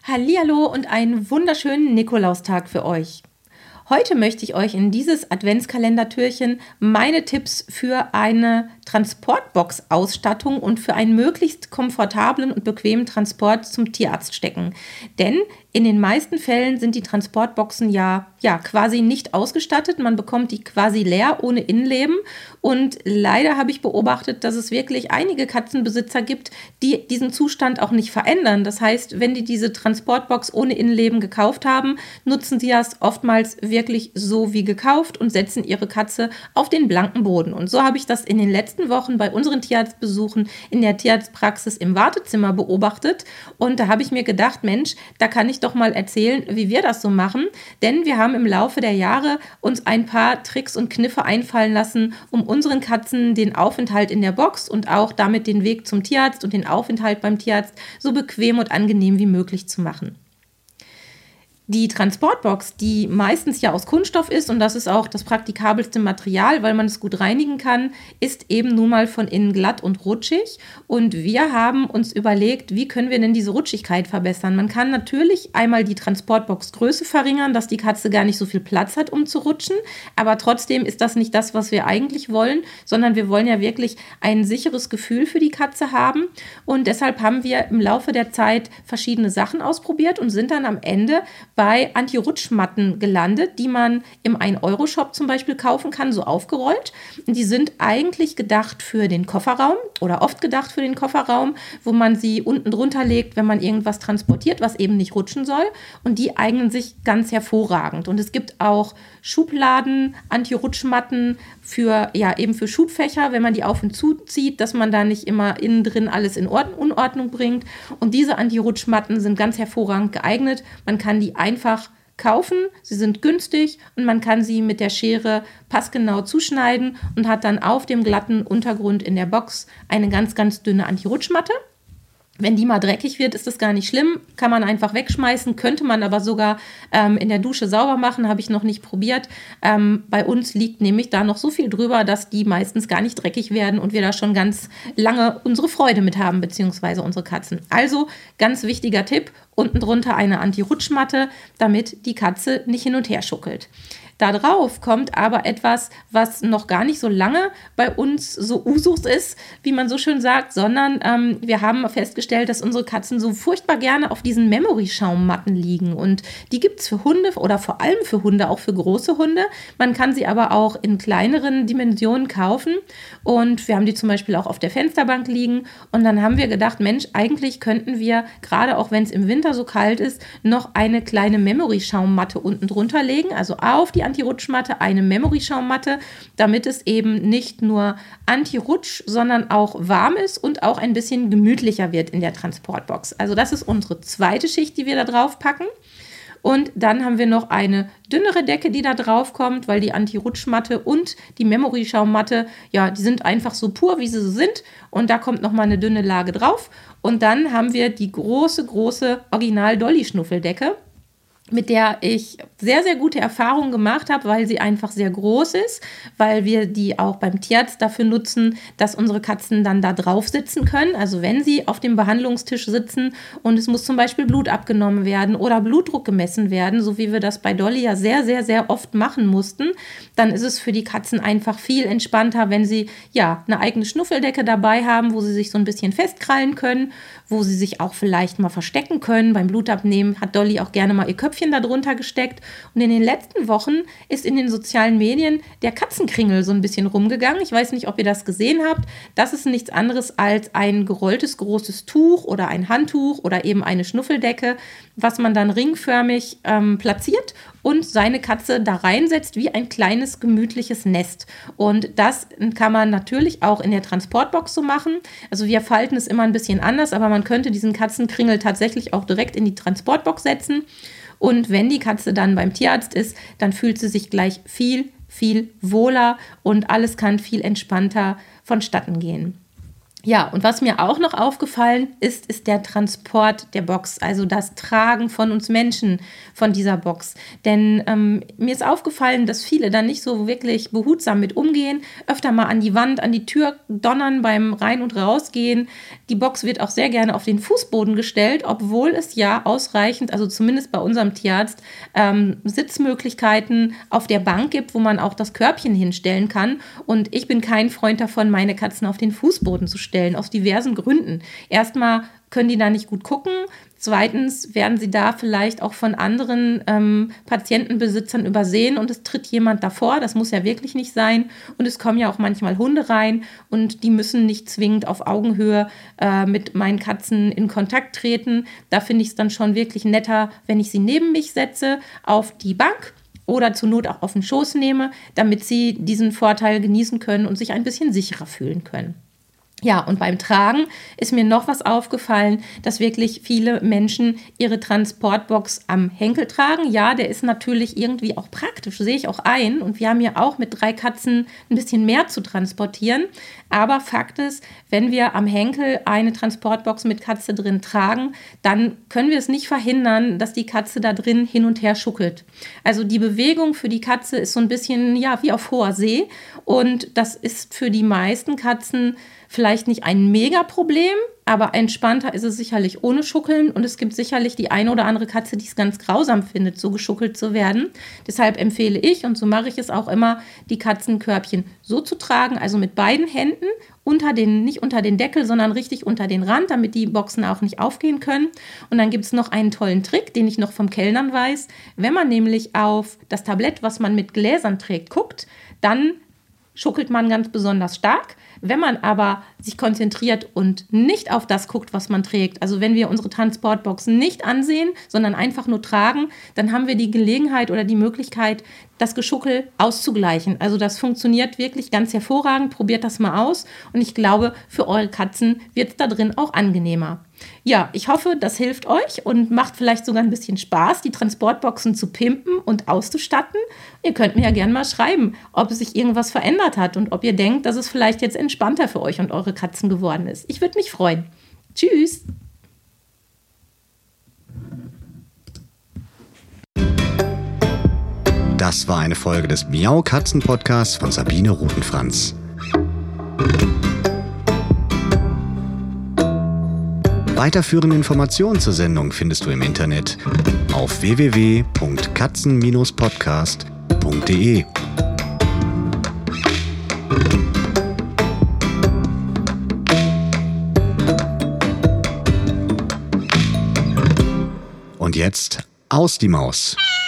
Hallihallo und einen wunderschönen Nikolaustag für euch. Heute möchte ich euch in dieses Adventskalendertürchen meine Tipps für eine Transportbox-Ausstattung und für einen möglichst komfortablen und bequemen Transport zum Tierarzt stecken. Denn in den meisten Fällen sind die Transportboxen ja quasi nicht ausgestattet. Man bekommt die quasi leer, ohne Innenleben. Und leider habe ich beobachtet, dass es wirklich einige Katzenbesitzer gibt, die diesen Zustand auch nicht verändern. Das heißt, wenn die diese Transportbox ohne Innenleben gekauft haben, nutzen sie das oftmals wirklich so wie gekauft und setzen ihre Katze auf den blanken Boden. Und so habe ich das in den letzten Wochen bei unseren Tierarztbesuchen in der Tierarztpraxis im Wartezimmer beobachtet. Und da habe ich mir gedacht, Mensch, da kann ich doch mal erzählen, wie wir das so machen. Denn wir haben im Laufe der Jahre uns ein paar Tricks und Kniffe einfallen lassen, um unseren Katzen den Aufenthalt in der Box und auch damit den Weg zum Tierarzt und den Aufenthalt beim Tierarzt so bequem und angenehm wie möglich zu machen. Die Transportbox, die meistens ja aus Kunststoff ist, und das ist auch das praktikabelste Material, weil man es gut reinigen kann, ist eben nun mal von innen glatt und rutschig. Und wir haben uns überlegt, wie können wir denn diese Rutschigkeit verbessern? Man kann natürlich einmal die Transportbox-Größe verringern, dass die Katze gar nicht so viel Platz hat, um zu rutschen. Aber trotzdem ist das nicht das, was wir eigentlich wollen, sondern wir wollen ja wirklich ein sicheres Gefühl für die Katze haben. Und deshalb haben wir im Laufe der Zeit verschiedene Sachen ausprobiert und sind dann am Ende bei Anti-Rutschmatten gelandet, die man im 1-Euro-Shop zum Beispiel kaufen kann, so aufgerollt. Und die sind eigentlich gedacht für den Kofferraum oder oft gedacht für den Kofferraum, wo man sie unten drunter legt, wenn man irgendwas transportiert, was eben nicht rutschen soll. Und die eignen sich ganz hervorragend. Und es gibt auch Schubladen, Anti-Rutschmatten für Schubfächer, wenn man die auf und zuzieht, dass man da nicht immer innen drin alles in Unordnung bringt. Und diese Anti-Rutschmatten sind ganz hervorragend geeignet. Man kann die einfach kaufen, sie sind günstig und man kann sie mit der Schere passgenau zuschneiden und hat dann auf dem glatten Untergrund in der Box eine ganz, ganz dünne Anti-Rutschmatte. Wenn die mal dreckig wird, ist das gar nicht schlimm, kann man einfach wegschmeißen, könnte man aber sogar in der Dusche sauber machen, habe ich noch nicht probiert. Bei uns liegt nämlich da noch so viel drüber, dass die meistens gar nicht dreckig werden und wir da schon ganz lange unsere Freude mit haben, beziehungsweise unsere Katzen. Also ganz wichtiger Tipp, unten drunter eine Anti-Rutschmatte, damit die Katze nicht hin und her schuckelt. Da drauf kommt aber etwas, was noch gar nicht so lange bei uns so Usus ist, wie man so schön sagt, sondern wir haben festgestellt, dass unsere Katzen so furchtbar gerne auf diesen Memory-Schaummatten liegen. Und die gibt es für Hunde oder vor allem für Hunde, auch für große Hunde. Man kann sie aber auch in kleineren Dimensionen kaufen. Und wir haben die zum Beispiel auch auf der Fensterbank liegen. Und dann haben wir gedacht, Mensch, eigentlich könnten wir, gerade auch wenn es im Winter so kalt ist, noch eine kleine Memory-Schaummatte unten drunter legen, also auf die Anti-Rutschmatte, eine Memory-Schaummatte, damit es eben nicht nur Anti-Rutsch, sondern auch warm ist und auch ein bisschen gemütlicher wird in der Transportbox. Also das ist unsere zweite Schicht, die wir da drauf packen. Und dann haben wir noch eine dünnere Decke, die da drauf kommt, weil die Anti-Rutschmatte und die Memory-Schaummatte, ja, die sind einfach so pur, wie sie so sind. Und da kommt nochmal eine dünne Lage drauf. Und dann haben wir die große Original-Dolly-Schnuffeldecke, mit der ich sehr, sehr gute Erfahrungen gemacht habe, weil sie einfach sehr groß ist, weil wir die auch beim Tierarzt dafür nutzen, dass unsere Katzen dann da drauf sitzen können. Also wenn sie auf dem Behandlungstisch sitzen und es muss zum Beispiel Blut abgenommen werden oder Blutdruck gemessen werden, so wie wir das bei Dolly ja sehr, sehr, sehr oft machen mussten, dann ist es für die Katzen einfach viel entspannter, wenn sie ja eine eigene Schnuffeldecke dabei haben, wo sie sich so ein bisschen festkrallen können, wo sie sich auch vielleicht mal verstecken können. Beim Blutabnehmen hat Dolly auch gerne mal ihr Köpfchen da drunter gesteckt. Und in den letzten Wochen ist in den sozialen Medien der Katzenkringel so ein bisschen rumgegangen. Ich weiß nicht, ob ihr das gesehen habt. Das ist nichts anderes als ein gerolltes großes Tuch oder ein Handtuch oder eben eine Schnuffeldecke, was man dann ringförmig platziert und seine Katze da reinsetzt wie ein kleines gemütliches Nest. Und das kann man natürlich auch in der Transportbox so machen. Also wir falten es immer ein bisschen anders, aber man könnte diesen Katzenkringel tatsächlich auch direkt in die Transportbox setzen. Und wenn die Katze dann beim Tierarzt ist, dann fühlt sie sich gleich viel, viel wohler und alles kann viel entspannter vonstatten gehen. Ja, und was mir auch noch aufgefallen ist der Transport der Box, also das Tragen von uns Menschen von dieser Box. Denn mir ist aufgefallen, dass viele dann nicht so wirklich behutsam mit umgehen, öfter mal an die Wand, an die Tür donnern beim Rein- und Rausgehen. Die Box wird auch sehr gerne auf den Fußboden gestellt, obwohl es ja ausreichend, also zumindest bei unserem Tierarzt, Sitzmöglichkeiten auf der Bank gibt, wo man auch das Körbchen hinstellen kann. Und ich bin kein Freund davon, meine Katzen auf den Fußboden zu stellen, aus diversen Gründen. Erstmal können die da nicht gut gucken. Zweitens werden sie da vielleicht auch von anderen Patientenbesitzern übersehen und es tritt jemand davor. Das muss ja wirklich nicht sein. Und es kommen ja auch manchmal Hunde rein und die müssen nicht zwingend auf Augenhöhe mit meinen Katzen in Kontakt treten. Da finde ich es dann schon wirklich netter, wenn ich sie neben mich setze auf die Bank oder zur Not auch auf den Schoß nehme, damit sie diesen Vorteil genießen können und sich ein bisschen sicherer fühlen können. Ja, und beim Tragen ist mir noch was aufgefallen, dass wirklich viele Menschen ihre Transportbox am Henkel tragen. Ja, der ist natürlich irgendwie auch praktisch, sehe ich auch ein. Und wir haben ja auch mit 3 Katzen ein bisschen mehr zu transportieren. Aber Fakt ist, wenn wir am Henkel eine Transportbox mit Katze drin tragen, dann können wir es nicht verhindern, dass die Katze da drin hin und her schuckelt. Also die Bewegung für die Katze ist so ein bisschen, ja, wie auf hoher See. Und das ist für die meisten Katzen vielleicht nicht ein Mega-Problem, aber entspannter ist es sicherlich ohne Schuckeln. Und es gibt sicherlich die eine oder andere Katze, die es ganz grausam findet, so geschuckelt zu werden. Deshalb empfehle ich, und so mache ich es auch immer, die Katzenkörbchen so zu tragen, also mit beiden Händen, nicht unter den Deckel, sondern richtig unter den Rand, damit die Boxen auch nicht aufgehen können. Und dann gibt es noch einen tollen Trick, den ich noch vom Kellnern weiß. Wenn man nämlich auf das Tablett, was man mit Gläsern trägt, guckt, dann schuckelt man ganz besonders stark. Wenn man aber sich konzentriert und nicht auf das guckt, was man trägt, also wenn wir unsere Transportboxen nicht ansehen, sondern einfach nur tragen, dann haben wir die Gelegenheit oder die Möglichkeit, das Geschuckel auszugleichen. Also das funktioniert wirklich ganz hervorragend. Probiert das mal aus. Und ich glaube, für eure Katzen wird es da drin auch angenehmer. Ja, ich hoffe, das hilft euch und macht vielleicht sogar ein bisschen Spaß, die Transportboxen zu pimpen und auszustatten. Ihr könnt mir ja gerne mal schreiben, ob sich irgendwas verändert hat und ob ihr denkt, dass es vielleicht jetzt entspannter für euch und eure Katzen geworden ist. Ich würde mich freuen. Tschüss! Das war eine Folge des Miau Katzen Podcasts von Sabine Rutenfranz. Weiterführende Informationen zur Sendung findest du im Internet auf www.katzen-podcast.de. Und jetzt aus die Maus.